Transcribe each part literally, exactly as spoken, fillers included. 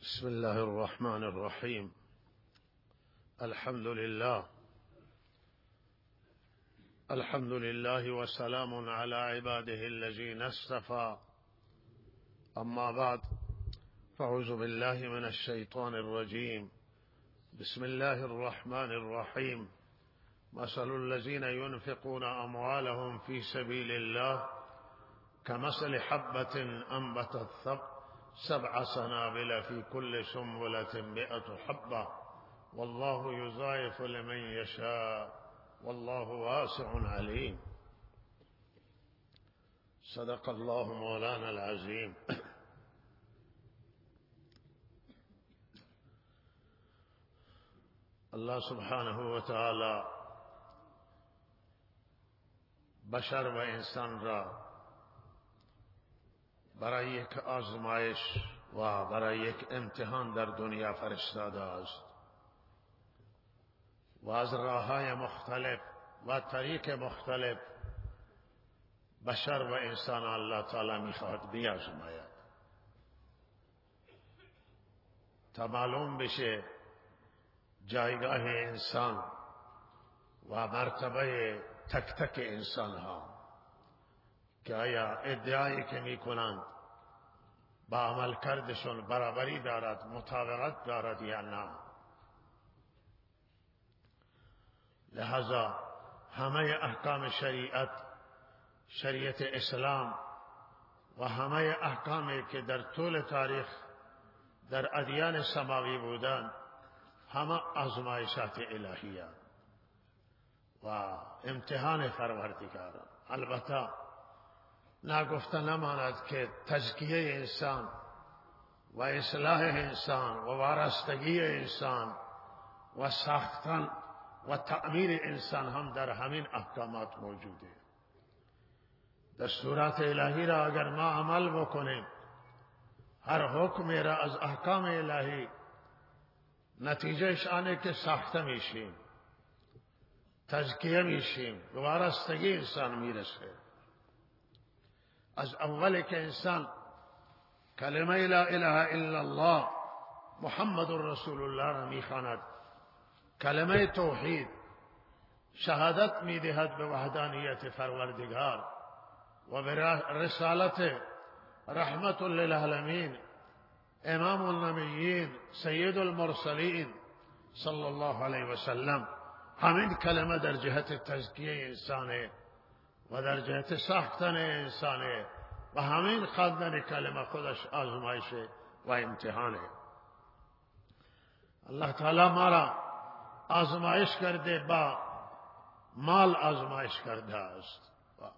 بسم الله الرحمن الرحيم. الحمد لله الحمد لله وسلام على عباده الذين اصطفى. أما بعد، فأعوذ بالله من الشيطان الرجيم. بسم الله الرحمن الرحيم. مثل الذين ينفقون أموالهم في سبيل الله كمثل حبة أنبتت سبع سنابل في كل سنبلة مئة حبة والله يضاعف لمن يشاء والله واسع عليم. صدق الله مولانا العظيم. الله سبحانه و تعالی بشر و انسان را برای یک آزمایش و برای یک امتحان در دنیا فرستاده است و از راه‌های مختلف و طریق مختلف بشر و انسان الله تعالی می‌خواهد بیازماید تا معلوم بشه جایگاه انسان و مرتبه تک تک انسان ها، که آیا ادعایی که میکنند با عمل کردشون برابری دارد، مطابقت دارد یا نه. لہذا همه احکام شریعت شریعت اسلام و همه احکامی که در طول تاریخ در ادیان سماوی بودند همه آزمایشات الهیه و امتحان پروردگاران. البته ناگفته نماند که تزکیه انسان و اصلاح انسان و وارستگی انسان و ساختن و تعمیر انسان هم در همین احکامات موجوده. دستورات الهی را اگر ما عمل بکنیم، هر حکم را از احکام الهی، نتیجهش آنه که ساخته میشیم، تزکیه میشیم، به وارستگی انسان میرسه. از اولی که انسان کلمه لا اله الا الله محمد رسول الله را میخواند، کلمه توحید، شهادت میدهد به وحدانیت پروردگار و به رسالت رحمت للعالمین امام النبیین سید المرسلین صلی الله علیه و سلم، همین کلمه در جهت تزکیه انسانه و در جهت ساختن انسانه و همین خواندن کلمه خودش آزمایش و امتحانه. الله تعالی ما را آزمایش کرده، با مال آزمایش کرده است.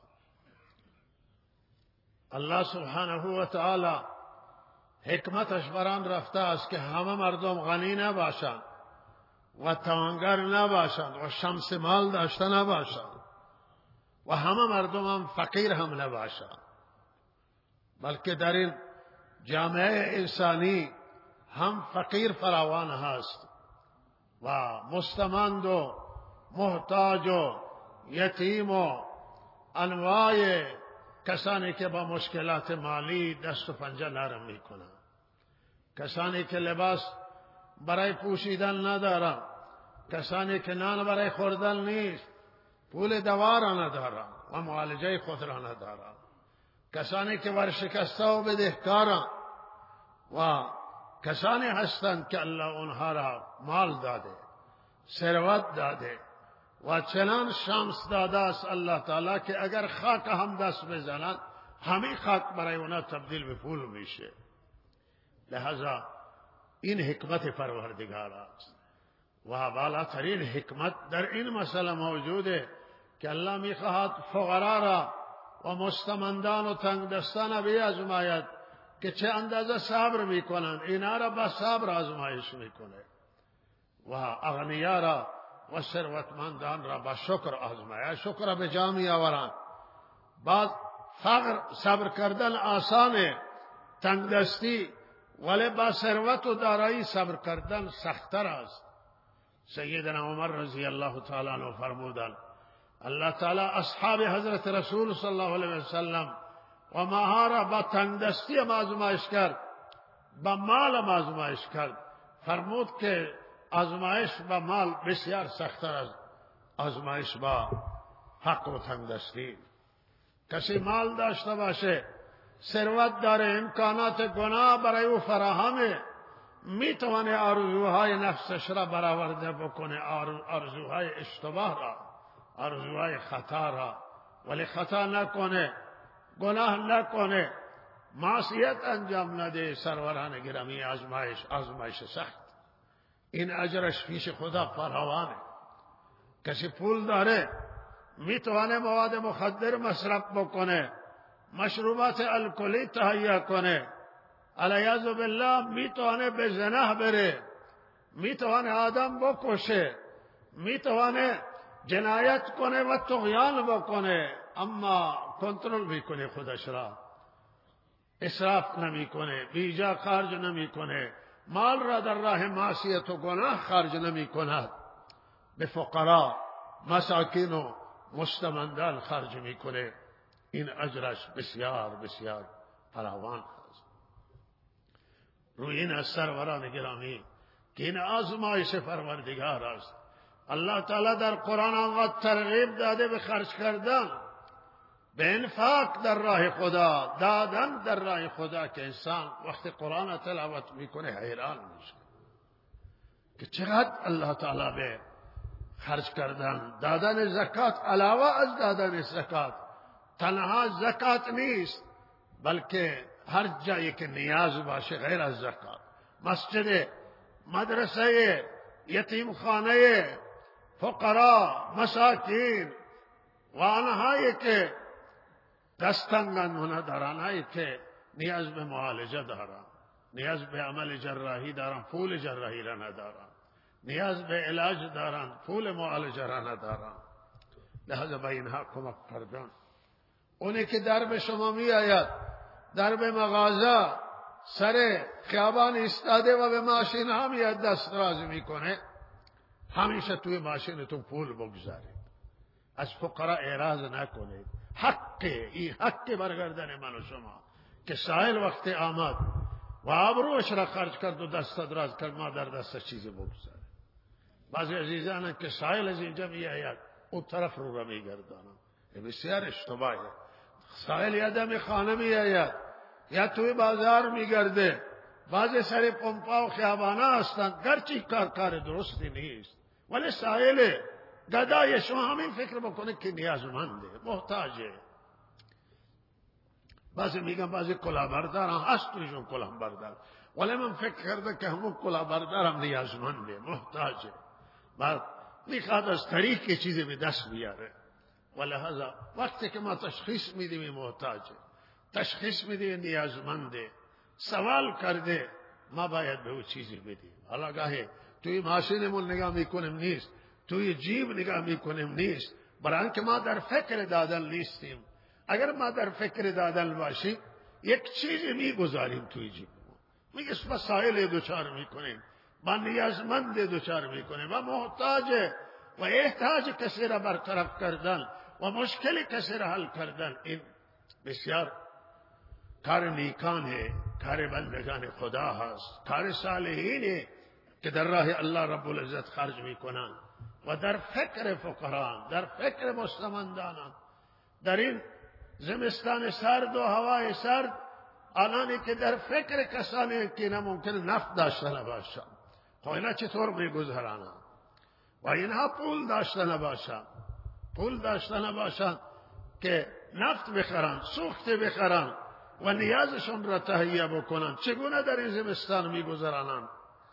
الله سبحانه و تعالی حکمتش بران رفته است که همه مردم غنی نباشند و توانگر نباشند و شمس مال داشته نباشند و همه مردم هم فقیر هم نباشند، بلکه در این جامعه انسانی هم فقیر فراوان هست و مستمند و محتاج و یتیم و انواع کسانی که با مشکلات مالی دست و پنجه نرم میکنند، کسانی که لباس برای پوشیدن ندارند، کسانی که نان برای خوردن نیست، پول دوا را ندارند و معالجه خود را ندارند، کسانی که ورشکسته و بدهکارند و کسانی هستند که الله اونها را مال داده، ثروت داده و چنان شمس داده است الله تعالی که اگر خاک هم دست بزنند همین خاک برای اونها تبدیل به پول میشه. لہذا این حکمت پروردگار است و بالاترین حکمت در این مسئله موجوده که الله میخواهد فقرا را و مستمندان و تنگ دستان بیازماید که چه اندازه صبر میکنند، اینا را با صبر آزمایش میکنه و اغنیا را و ثروتمندان را با شکر آزماید، شکر را به جا میآورند. بعد فقر صبر کردن آسانه، تنگ دستی، ولی با ثروت و دارایی صبر کردن سخت‌تر است. سیدنا عمر رضی الله تعالی عنه فرمودند الله تعالی اصحاب حضرت رسول صلی الله علیه و سلم و ماها را با تنگ دستی آزمایش کرد با مال آزمایش کرد. فرمود که آزمایش با مال بسیار سخت‌تر از آزمایش با حق و تنگدستی. کسی مال داشته باشه، ثروت داره، امکانات گناه برای او فراهمه، میتونه آرزوهای نفسش را برآورده بکنه، آرزوهای اشتباه را، آرزوهای خطا را، ولی خطا نکنه، گناه نکنه، معصیت انجام نده. سروران گرامی، آزمایش آزمایش سخت، این اجرش پیش خدا فراوانه. کسی پول داره، میتونه مواد مخدر مصرف بکنه، مشروبات الکلی تهیه کنه، علیاذ بالله میتونه به زنا بره، میتونه آدم بکشه، میتونه جنایت کنه و طغیان بکنه، اما کنترل میکنه خودش را، اسراف نمیکنه، بیجا خرج نمیکنه، مال را در راه معصیت و گناه خرج نمیکند، به فقرا، مساکین و مستمندان خرج میکنه. این اجرش بسیار بسیار فراوان است. روی این از سروران گرامی که این آزمایش پروردگار است. الله تعالی در قرآن آنقدر ترغیب داده به خرج کردن، به انفاق در راه خدا، دادن در راه خدا، که انسان وقتی قرآن تلاوت میکنه حیران میشه که چقدر الله تعالی به خرج کردن، دادن زکات، علاوه از دادن زکات، تنها زکات نیست، بلکه هر جایی که نیاز باشه غیر از زکات، مسجد، مدرسه، یتیم خانه، فقرا، مساکین و آنهایی که دستنگان ندارن، هایی که نیاز به معالجه دارن، نیاز به عمل جراحی دارن، پول جراحی را ندارن، نیاز به علاج دارن، پول معالجه را ندارن، لحظه به اینها کمک کردن. اونی که درب شما می آید، درب مغازه، سر خیابان ایستاده و به ماشین ها میاد دست دراز میکنه، همیشه توی ماشینتون پول بگذارید، از فقرا اعراض نکنید. حق، این حق برگردن من و شما که سائل وقت آمد و آبروش را خرج کرد و دست دراز کرد، ما در دست چیزی بگذاره. بعضی عزیزان که سائل از اینجا می آید اون طرف رو را می گردانم، بسیار اشتباهه. سائل یادم خانه می آید یا توی بازار می گرده، بعضی سری پمپا و خیابانا هستند، گرچه کار کار درستی نیست، ولی سائل گدای شما همین فکر بکنه که نیازمنده، محتاجه. بعضی میگن بعضی کلاهبردار هم هست تویشون کلاهبردار، ولی من فکر کرده که همون کلاهبردار هم نیازمنده، محتاجه، بعد میخواد از طریق چیزی به دست بیاره. ولهذا وقتی که ما تشخیص میدیم محتاجه، تشخیص میدیم نیازمنده، سوال کرده، ما باید به او چیزی بدیم. حالا گاهی توی ماشینمون نگاه میکنیم نیست، توی جیب نگاه میکنیم نیست، برای اینکه ما در فکر دادن نیستیم. اگر ما در فکر دادن باشیم یک چیزی میگذاریم توی جیب، میگه مسائل دوچار میکنیم، با نیازمند دوچار میکنیم و محتاج و احتاج کسی را برطرف کردن و مشکل کسی را حل کردن، این بسیار کار نیکانه، کار بندگان خدا هست، کار صالحینه که در راه الله رب العزت خرج میکنن و در فکر فقران، در فکر مستمندانان. در این زمستان سرد و هوای سرد، آنانی که در فکر کسانی که نممکن نفت داشته نباشند، خب اینا چطور میگذرانند؟ و اینها پول داشته نباشند، پول داشته نباشند که نفت بخرند، سوخت بخرند و نیازشون را تهیه بکنند، چگونه در این زمستان میگذرانند؟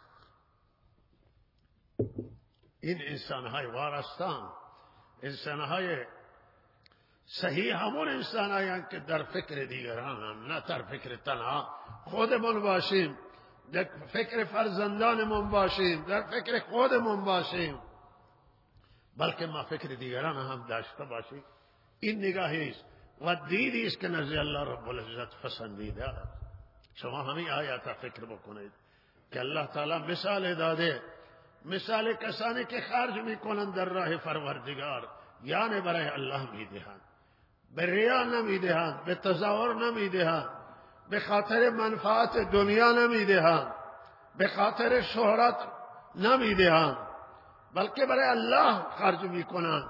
این انسانهای وارستان، انسانهای صحیح همون انسانهایی که در فکر دیگران، نه در فکر تنها خودمون باشیم، در فکر فرزندانمون باشیم، در فکر خودمون باشیم، بلکه ما فکر دیگران هم داشته باشیم. این نگاهی است و دیدی است که نزد الله رب العزت پسندیده است. شما همین آیات فکر بکنید که الله تعالی مثال داده، مثال کسانی که خرج میکنند در راه پروردگار، یعنی برای الله میدهند، به ریا نمیدهند، به تظاهر نمیدهند، به خاطر منفعت دنیا نمیدهند، به خاطر شهرت نمیدهند، بلکه برای الله خرج میکنند.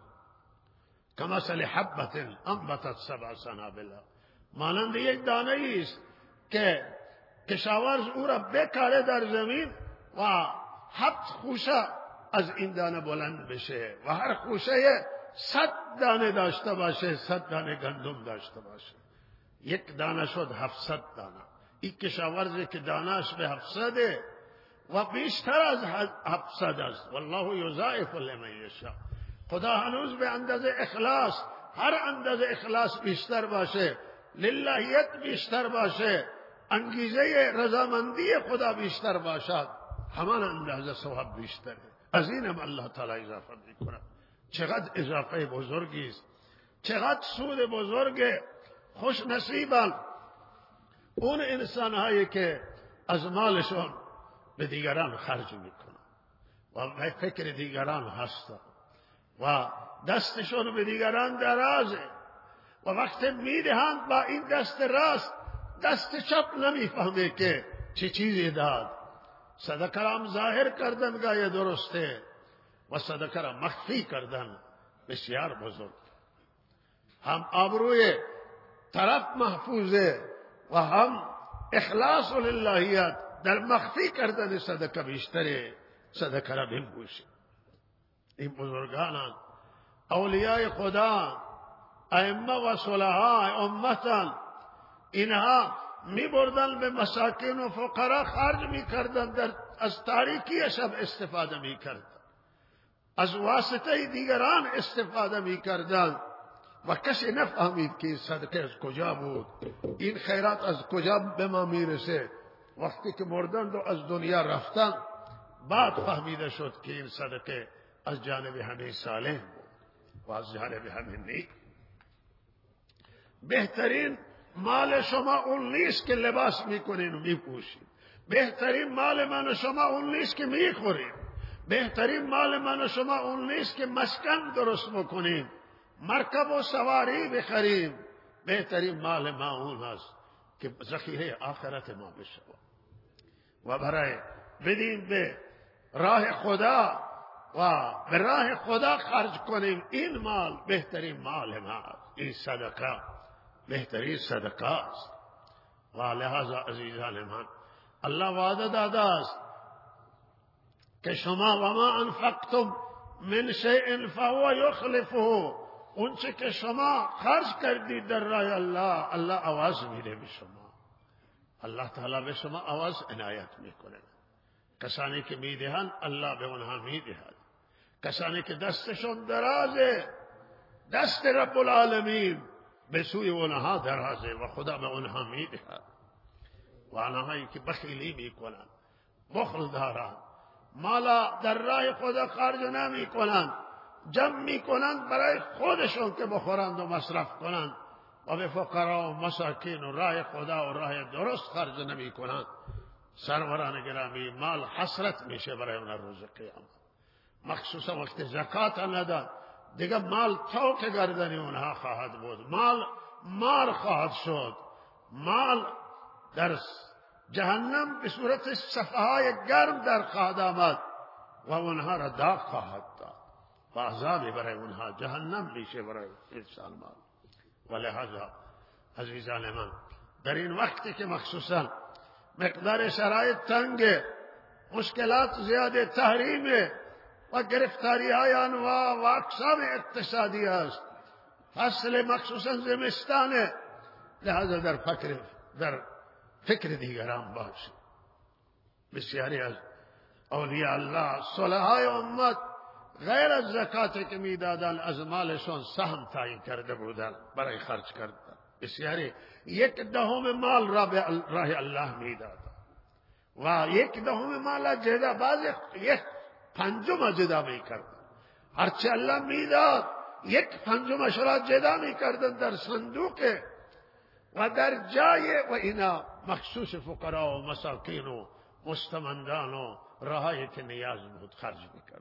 کمثل حبة انبتت سبع سنابل، مانند یک دانه است که کشاورز او را بکاره در زمین و هفت خوشه از این دانه بلند بشه و هر خوشه صد دانه داشته باشه، صد دانه گندم داشته باشه. یک دانه شد هفتصد دانه. این کشاورزی که دانهش به هفتصده و بیشتر از هفتصد است. والله یضاعف لمن یشاء. خدا هنوز به اندازه اخلاص، هر اندازه اخلاص بیشتر باشه، للهیت بیشتر باشه، انگیزه رضامندی خدا بیشتر باشد، همان اندازه ثواب بیشتره. از اینم الله تعالی اضافه میکنه. چقدر اضافه بزرگی است، چقدر سود بزرگ. خوش نصیبن اون انسان هایی که از مالشون به دیگران خرج میکنن و به فکر دیگران هستن و دستشون به دیگران درازه و وقت میدهند با این دست راست، دست چپ نمیفهمه که چه چیزی داد. صدقه را ظاهر کردن گاهی درسته و صدقه را مخفی کردن بسیار بزرگ. هم آبروی طرف محفوظه و هم اخلاص و للهیت در مخفی کردن صدقه بیشتره. صدقه را بنگوشه. این بزرگانان اولیاء خدا، ائمه و صلحاء امتان، اینها می بردن به مساکین و فقرا خرج می کردن، در از تاریکی شب استفاده می کردن، از واسطه دیگران استفاده می کردن و کسی نفهمید که این صدقه از کجا بود، این خیرات از کجا به ما میرسه. وقتی که مردند و از دنیا رفتن بعد فهمیده شد که این صدقه از جانب همین صالح بود و از جانب همین نیک. بهترین مال شما اون نیست که لباس میکنین و میپوشین. بهترین مال من و شما اون نیست که میخورین. بهترین مال من و شما اون نیست که مسکن درست بکنیم، مرکب و سواری بخریم. بهترین مال ما اون هست که ذخیره آخرت ما بشه و برای بدیم به راه خدا و به راه خدا خرج کنیم. این مال بهترین مال ما، این صدقه بهترین صدقه است. و لحاظا عزیزان من، الله وعده داده است که شما و ما انفقتم من شیء فهو یخلفه، اون چه که شما خرج کردید در راه الله، الله عوض میده به شما. الله تعالی به شما عوض عنایت میکنه. کسانی که میدهند الله به اونها میدهد. کسانی که دستشون درازه، دست رب العالمین به سوی اونها درازه و خدا به اونها میدهد. و آنهایی که بخیلی میکنند، بخل دارند، مالا در راه خدا خرج نمی کنند، جمع می کنند برای خودشون که بخورند و مصرف کنند و به فقرا و مساکین و راه خدا و راه درست خرج نمی کنند. سروران گرامی، مال حسرت میشه برای اون روز قیامت. مخصوصا وقت زکات نداد دیگه مال توک گردن اونها خواهد بود، مال مار خواهد شد، مال در جهنم به صورت صفحه های گرم در خواهد آمد و اونها را داغ خواهد داد و عذابی برای اونها جهنم میشه برای انسان مال. و لحاظا عزیزان من، در این وقتی که مخصوصا مقدار شرایط تنگ، مشکلات زیاده، تحریم و گرفتاری های انواع و اقسام اقتصادی است، فصل مخصوصا زمستانه، لحاظا در فکر در فکر دیگران باشید. بسیاری از اولیاء الله، صلحای امت، غیر از زکاتی که میدادن از مالشون سهم تعیین کرده بودن برای خرج کردن. بسیاری یک دهم مال را به راه الله میدادن و یک دهم مال جدا، بعض یک پنجم جدا میکردن. هرچه الله میداد یک پنجمش را جدا میکردن در صندوق و در جای و اینا مخصوص فقرا و مساکین و مستمندان و راهایی که نیاز بود خرج میکردن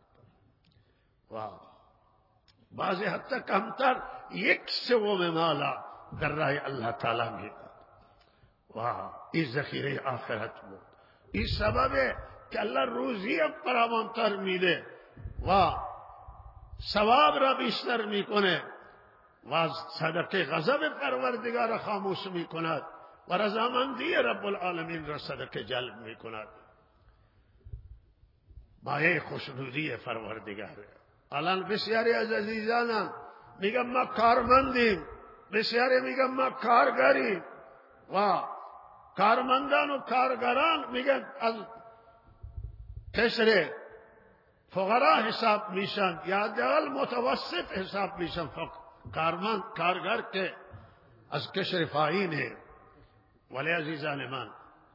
و بعضی حتی کمتر یک سوم مالا در راه الله تعالی میداد. و این ذخیره آخرت بود. این سببه که الله روزی فراوانتر میده و ثواب را بیشتر میکنه و صدقه غضب پروردگار خاموش میکند و رضامندی رب العالمین را صدقه جلب میکند. مایه خوشنودی پروردگاره. الان بسیاری از عزیزانم میگم ما کارمندیم، بسیاری میگم ما کارگریم و کارمندان و کارگران میگن از کسر فقرا حساب میشن یا حداقل متوسط حساب میشن. کارمند کارگر که از کسر فاینه. ولی عزیزان من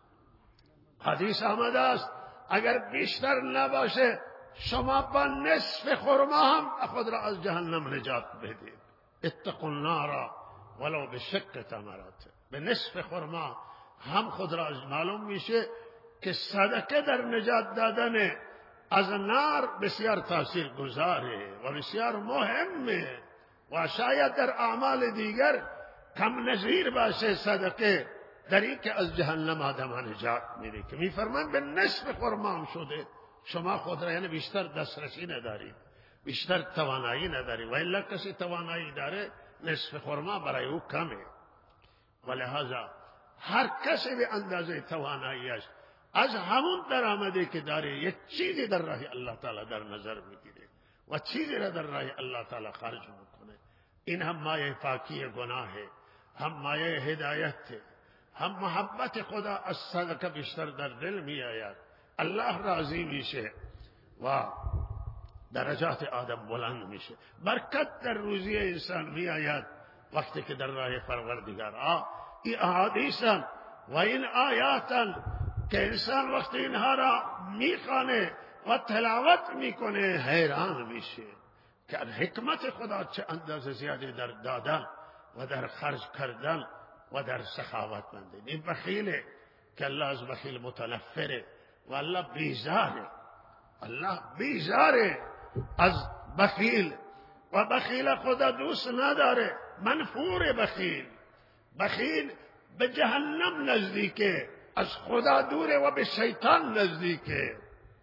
حدیث آمده است اگر بیشتر نباشه شما با نصف خرما هم خود را از جهنم نجات بدید. اتقوا النار ولو بشق تمرات. به نصف خرما هم خود را معلوم میشه که صدقه در نجات دادن از نار بسیار تاثیر گذاره و بسیار مهمه و شاید در اعمال دیگر کم نظیر باشه صدقه در این که از جهنم آدم نجات میده. که میفرمان به نصف خرما هم شده شما خود را یعنی بیشتر دسترسی ندارید، بیشتر توانایی ندارید و الا کسی توانایی داره نصف خرما برای او کمه. ولهذا هر کسی به اندازه تواناییش از همون درآمدی که داره یک چیزی در راه الله تعالی در نظر میگیره و چیزی را در راه الله تعالی خرج میکنه. این هم مایه پاکی گناهه، هم مایه هدایت، هم محبت خدا از صدقه بیشتر در دل می آید. الله راضی میشه و درجات آدم بلند میشه. برکت در روزی انسان می آید وقتی که در راه پروردگار. آه این احادیثن و این آیاتن که انسان وقتی اینها را میخوانه و تلاوت میکنه حیران میشه که حکمت خدا چه اندازه زیادی در دادن و در خرج کردن و در سخاوت مندید. این بخیله که الله از بخیل متنفره و الله بیزاره. الله بیزاره از بخیل و بخیل خدا دوست نداره. منفور بخیل. بخیل به جهنم نزدیکه، از خدا دوره و به شیطان نزدیکه.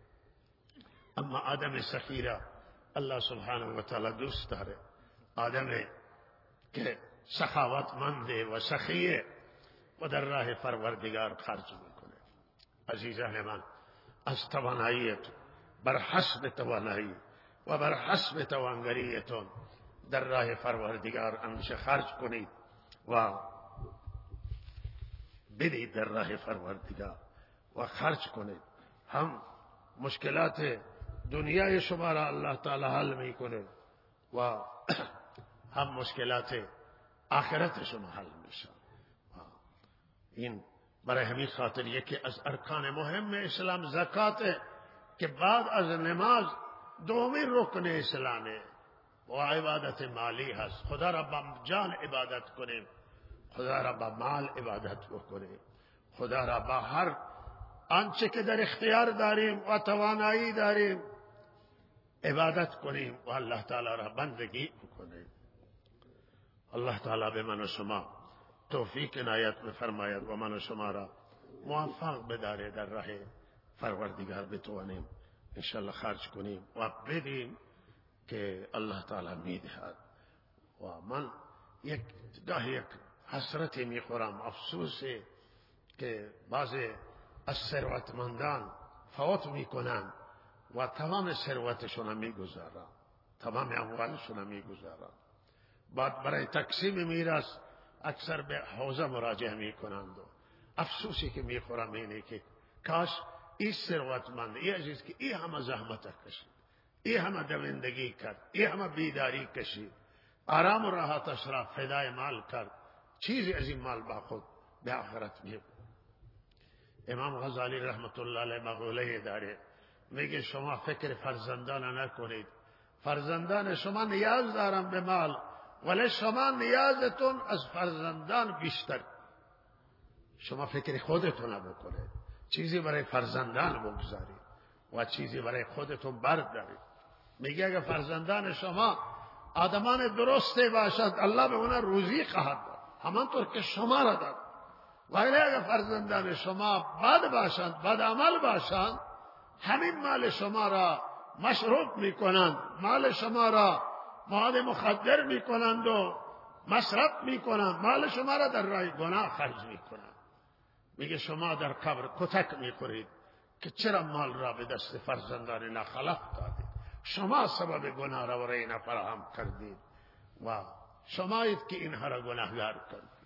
اما آدم سخیره الله سبحانه و تعالی دوست داره. آدم که سخاوتمنده و سخیه و در راه پروردگار خرج میکنه. عزیزان من از تواناییت بر حسب توانایی و بر حسب توانگریتون در راه پروردگار همیشه خرج کنید و بدید در راه پروردگار و خرج کنید. هم مشکلات دنیای شما را الله تعالی حل میکنه و هم مشکلات آخرت شما حل میشه. این برای همین خاطر یکی از ارکان مهم اسلام زکات که بعد از نماز دومین رکن اسلامه و عبادت مالی هست. خدا را با جان عبادت کنیم، خدا را با مال عبادت بکنیم، خدا را با هر آنچه که در اختیار داریم و توانایی داریم عبادت کنیم و الله تعالی را بندگی بکنیم. الله تعالی به من و شما توفیق عنایت بفرماید و من و شما را موفق بداره در راه پروردگار بتوانیم انشاءالله خرج کنیم و بدیم که الله تعالی میدهد. و من یک گاه یک حسرتی میخورم، افسوسی که بعضی از ثروتمندان فوت میکنن و تمام ثروتشون میگذارن، تمام اموالشون میگذارن. بعد برای تقسیم میراث اکثر به حوزه مراجعه میکنند. افسوسی که میخورم اینه که کاش این ثروتمند، این عزیز که این همه زحمت کشید، این همه دوندگی کرد، این همه بیداری کشید، آرام و راحتش را فدای مال کرد، چیزی از این مال با خود به آخرت میبرد. امام غزالی رحمت الله علیه مقوله داره، میگه شما فکر فرزندان نکنید، فرزندان شما نیاز دارن به مال ولی شما نیازتون از فرزندان بیشتر. شما فکر خودتون بکنید، چیزی برای فرزندان بگذارید و چیزی برای خودتون بردارید. میگه اگر فرزندان شما آدمان درسته باشند الله به اونا روزی خواهد داد همانطور که شما را داد. ولی اگر فرزندان شما بد باشند، بد عمل باشند، همین مال شما را مشروب میکنند، مال شما را مواد مخدر میکنند و مصرف میکنند، مال شما را در راه گناه خرج میکنند. میگه شما در قبر کتک میخورید که چرا مال را به دست فرزندان ناخلق دادید، شما سبب گناه را برای اینا فراهم کردید و شمایید که اینها را گناهگار کردید.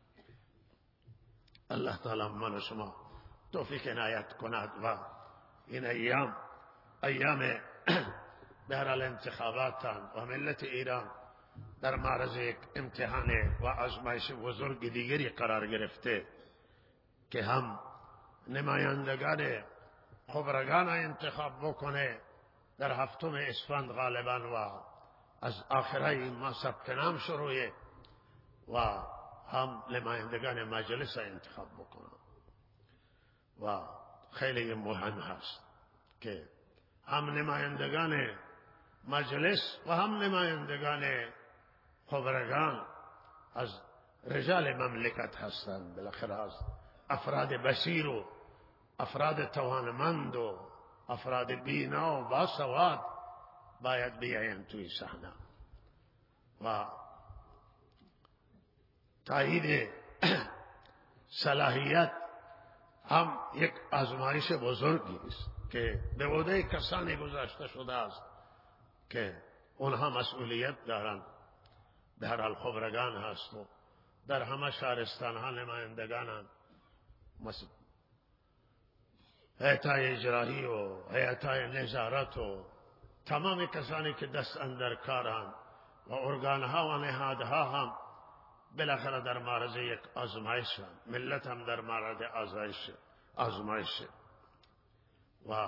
الله تعالی من و شما توفیق عنایت کند و این ایام ایام بهرحال انتخاباتان و ملت ایران در معرض یک امتحان و آزمایش بزرگ دیگری قرار گرفته که هم نمایندگان خبرگان انتخاب بکنه در هفتم اسفند غالبا و از آخره این ماه ثبت نام شروعه و هم نمایندگان مجلس انتخاب بکنه و خیلی مهم هست که هم نمایندگان مجلس و هم نمایندگان خبرگان از رجال مملکت هستند، بالاخره از افراد بصیر و افراد توانمند و افراد بینا و باسواد باید بیاین توی صحنه و تایید صلاحیت هم یک آزمایش بزرگی است که به عهده کسانی گذاشته شده است که اونها مسئولیت دارند. به هر حال خبرگان هست و در همه شهرستان ها نمایندگانند، هیئت‌های اجرایی و هیئت‌های نظارت و تمام کسانی که دست اندر کارند و ارگانها و نهادها هم بالاخره در معرض یک آزمایش هستند. ملت هم در معرض آزمایش آزمایش و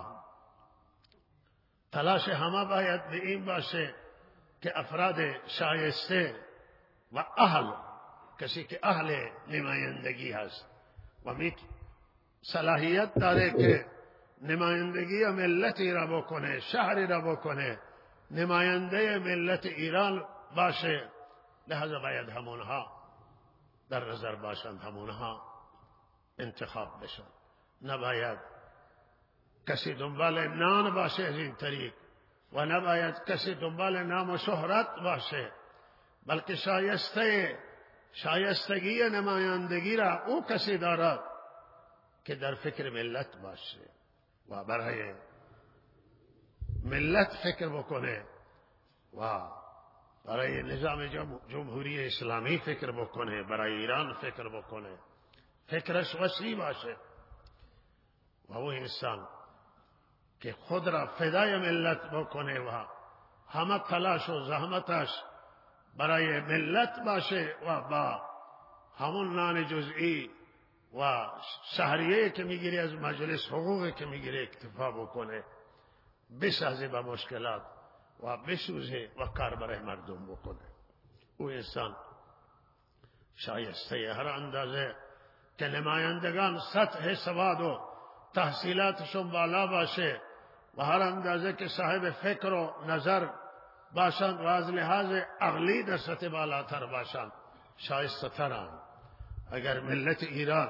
تلاش همه باید به این باشه که افراد شایسته و اهل، کسی که اهل نمایندگی هست و می صلاحیت داره که نمایندگی ملتی را بکنه، شهری را بکنه، نماینده ملت ایران باشه، لحظه باید همونها در نظر باشند، همونها انتخاب بشن. نباید کسی دنبال نان باشه از این طریق و نباید کسی دنبال نام و شهرت باشه، بلکه شایسته شایستگی نمایندگی را او کسی دارد که در فکر ملت باشه و برای ملت فکر بکنه و برای نظام جمهوری اسلامی فکر بکنه، برای ایران فکر بکنه، فکرش وسیع باشه و او انسان که خود را فدای ملت بکنه و همه تلاش و زحمتش برای ملت باشه و با همون نان جزئی و شهریه که میگیری از مجلس، حقوقی که میگیری اکتفا بکنه، بسازه با مشکلات و بسوزه و کار برای مردم بکنه. او انسان شایسته هر اندازه که نمایندگان سطح سواد و تحصیلاتشون بالا باشه و هر اندازه که صاحب فکر و نظر باشند و از لحاظ عقلی در سطح بالاتر باشند، شایسته ترند. اگر ملت ایران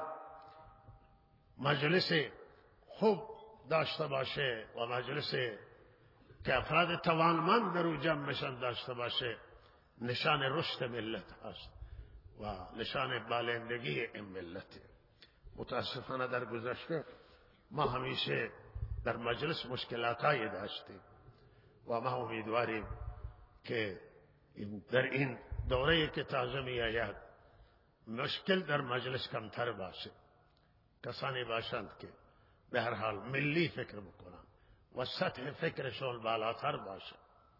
مجلس خوب داشته باشه و مجلس که افراد توانمند در او جمع بشن داشته باشه، نشان رشد ملت است و نشان بالندگی این ملت. متاسفانه در گذشته ما همیشه در مجلس مشکلاتایی داشتیم و ما امیدواریم که در این دوره که تازه می آید مشکل در مجلس کمتر باشه، کسانی باشند که به هر حال ملی فکر بکنند و سطح فکرشون بالاتر باشه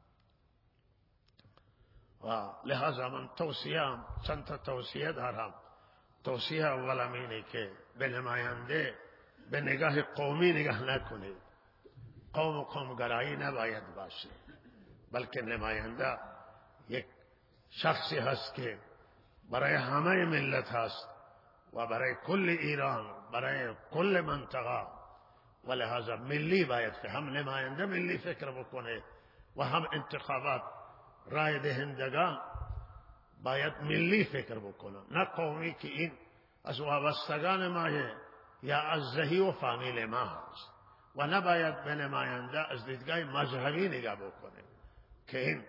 و لحاظا من توصیه چند تا توصیه دارم. توصیه اولم اینه که به نماینده به نگاه قومی نگاه نکنید، قوم و قومگرایی نباید باشه، بلکه نماینده یک شخصی هست که برای همه ملت هست و برای کل ایران، برای کل منطقه و لحاظا ملی باید که هم نماینده ملی فکر بکنه و هم انتخابات رای دهندگان باید ملی فکر بکنن، نه قومی که این از وابستگان ما یا از زهی و فامیل ما هست و نباید به نماینده از دیدگاه مذهبی نگاه بکنیم که این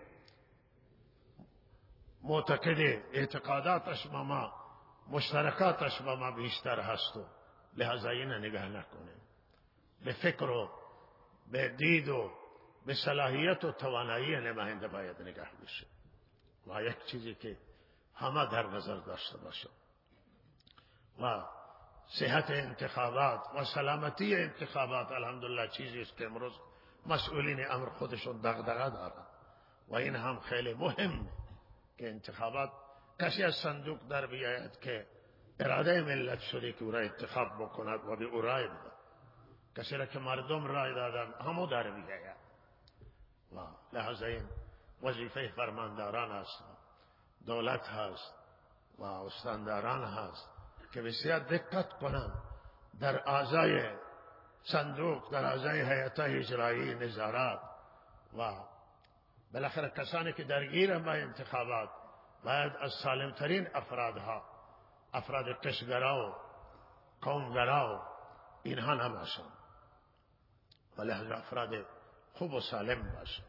معتقد اعتقاداتش با ما مشترکاتش با ما بیشتر هست و لحاظا این نگاه نکنیم. به فکر و به دید و به صلاحیت و توانایی نماینده باید نگاه بشه و یک چیزی که همه در نظر داشته باشه و صحت انتخابات و سلامتی انتخابات الحمدلله چیزی است که امروز مسئولین امر خودشون دغدغه دارند و این هم خیلی مهمه که انتخابات کسی از صندوق در بیاید که اراده ملت شده که او را انتخاب بکند و به او رای بده. کسی را که مردم رای دادن همو در بیاید و لحاظا این وظیفه فرمانداران است، دولت هست و استانداران هست که بسیار دقت کنند در اعضای صندوق، در اعضای هیئت اجرایی نظارت و بالاخره کسانی که درگیر با انتخابات باید از سالمترین افرادها، افراد کشگرا و قومگرا و اینها نباشند و لحاظا افراد خوب و سالم باشند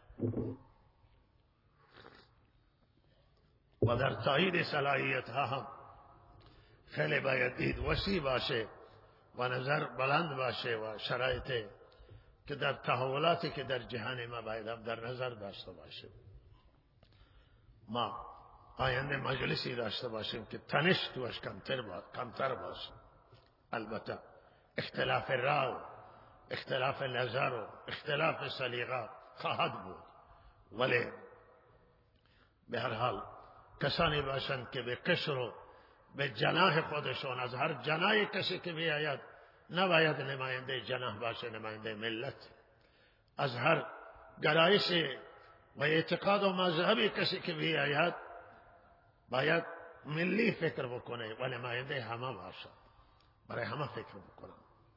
و در تایید صلاحیت ها هم خیلی باید دید وسیع باشه و نظر بلند باشه و شرایط که در تحولاتی که در جهان ما باید هم در نظر داشته باشه. ما آینده مجلسی داشته باشیم که تنش توش کمتر باشه. البته اختلاف رای، اختلاف نظر و اختلاف سلیقه خواهد بود، ولی به هر حال کسانی باشند که به قشر و به جناح خودشون، از هر جناح کسی که بیاید نباید نماینده جناح باشه، نماینده ملت. از هر گرایش و اعتقاد و مذهبی کسی که بیاید باید ملی فکر بکنه و نماینده همه باشه، برای همه فکر بکنه.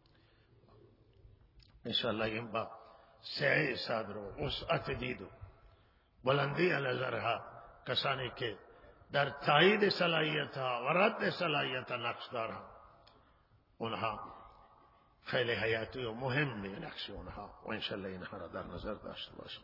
انشاءالله این با سعی صدر و وسعت دید و بلندی نظرها کسانی که در تایید صلاحیت ها و رد صلاحیت نقش دارند اونها خیلی حیاتی و مهم نقش اونها و انشاءالله اینها را در نظر داشته باشند.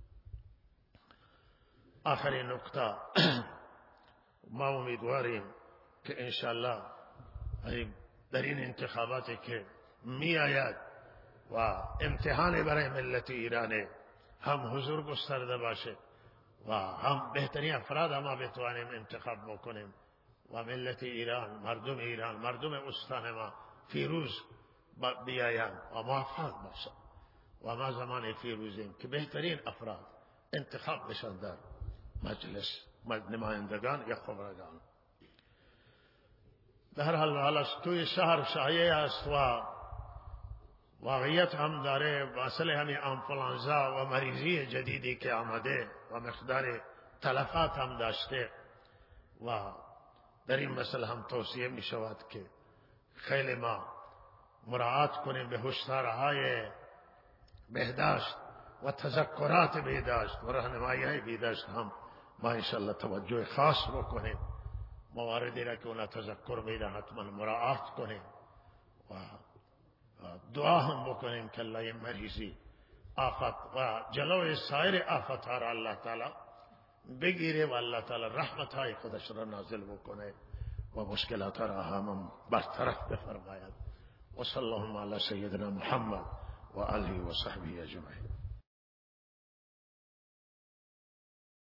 آخرین نکته ما امیدواریم که انشاءالله در این انتخاباتی که می آید و امتحان برای ملت ایران هم حضور گسترده باشه و هم بهترین افراد ما بتوانیم انتخاب بکنیم و ملت ایران، مردم ایران، مردم استان ما فیروز بیایند و موفق باشند و ما زمان فیروزیم که بهترین افراد انتخاب بشن در مجلس نمایندگان یا خبرگان. به هر حال حالا توی شهر شایع است و واقعیت هم داره، مسئله همین آنفولانزا و مریضی جدیدی که آمده و مقدار تلفات هم داشته و در این مسئله هم توصیه می شود که خیلی ما مراعات کنیم به هشدارهای بهداشت و تذکرات بهداشت و راهنمایی های بهداشت هم ما انشاءالله توجه خاص بکنیم. مواردی را که اونا تذکر میده حتما مراعات کنیم و دعا هم بکنیم که الله این مریضی آفت و جلوی سایر آفت ها را الله تعالی بگیره و الله تعالی رحمت های خودش را نازل بکنه و مشکلات را هم برطرف بفرماید. و صلی الله علی سیدنا محمد و آله و صحبه اجمعین.